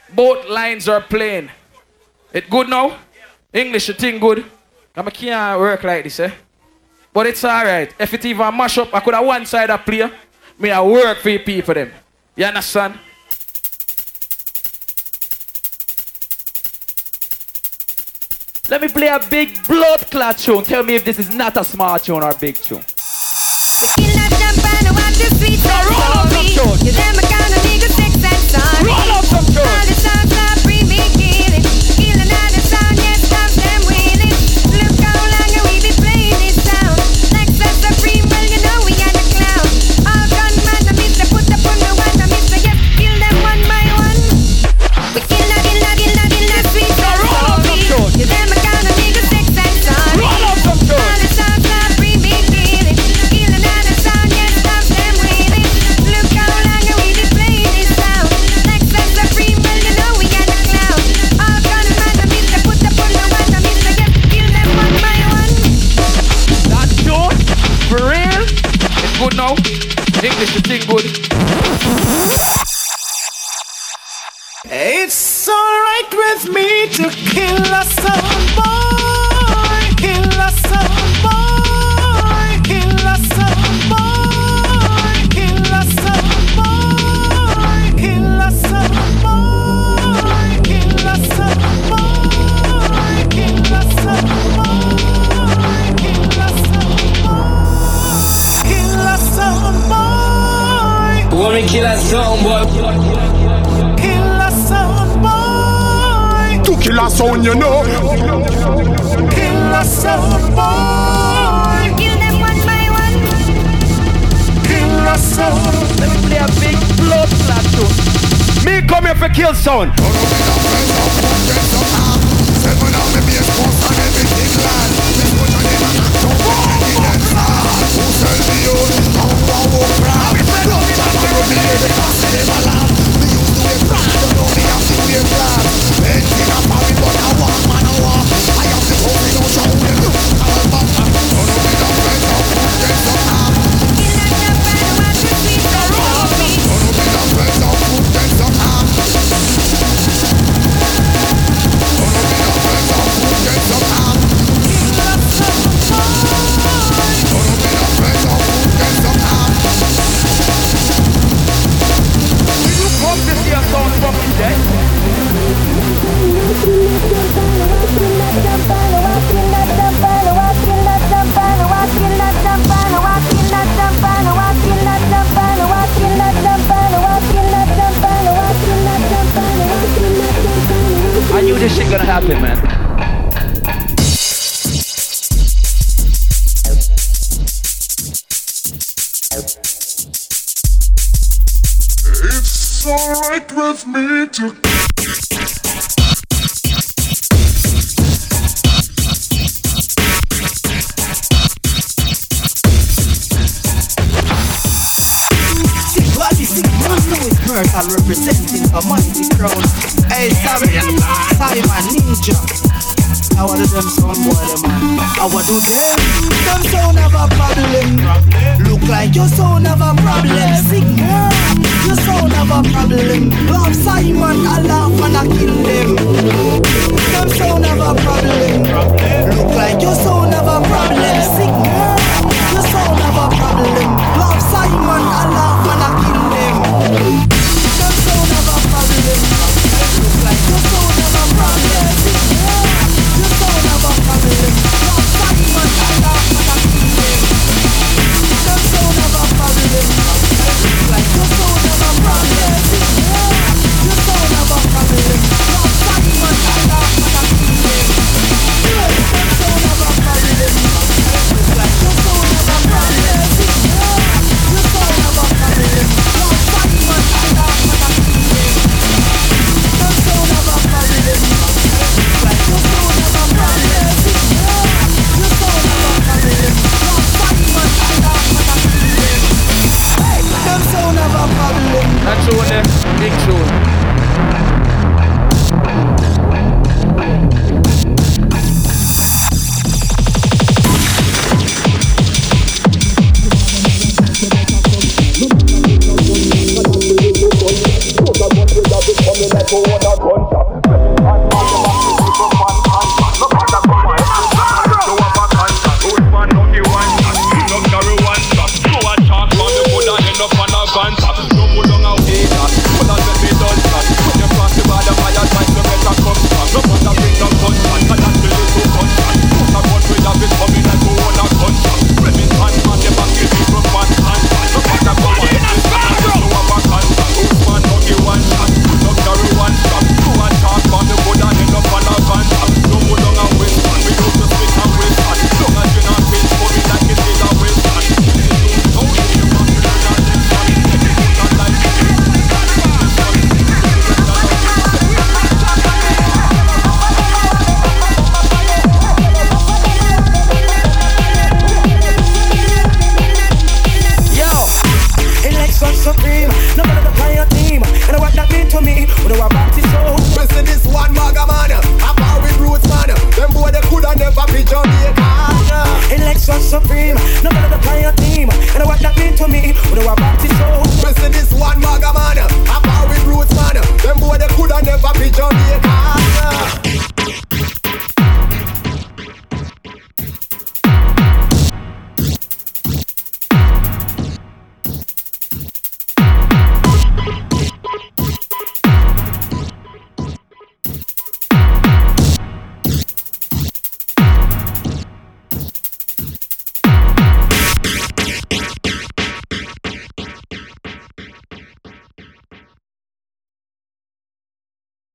Both lines are playing. It good now? English, you think good? I can't work like this, eh? But it's alright. If it even mash up, I could have one side a play. Me I work for you people them. You understand? Let me play a big blood clot tune. Tell me if this is not a smart tune or a big tune. Roll up some tune. Good now? English, you think good? It's alright with me to kill a son boy, kill a son boy, kill a son boy, kill a son boy, kill a son boy, kill a son boy, kill a son boy, kill a son boy, kill a son boy. Want me kill a son boy? Kill a sound, you know. Kill a sound boy. Kill them one by one. Kill a sound. Let me play a big blood clot tune. Me come here for kill sound. I knew this shit gonna happen, man. It's alright with me to. I'm representing a mighty crowd. Hey, Simon Ninja. How are them sound boy, man? How do them? Them sound have a problem. Look like your sound have a problem. Signal, your sound have a problem. Love Simon, I laugh and I kill them. Them sound have a problem. Look like your sound have a problem. Signal, your sound have a problem. Love Simon, I laugh and I kill them. Look like your soul have a problem. Your soul have a problem. Love Simon, I laugh and I kill them. Your soul have a problem. Look like your soul have a problem. Your soul have a problem. Supreme.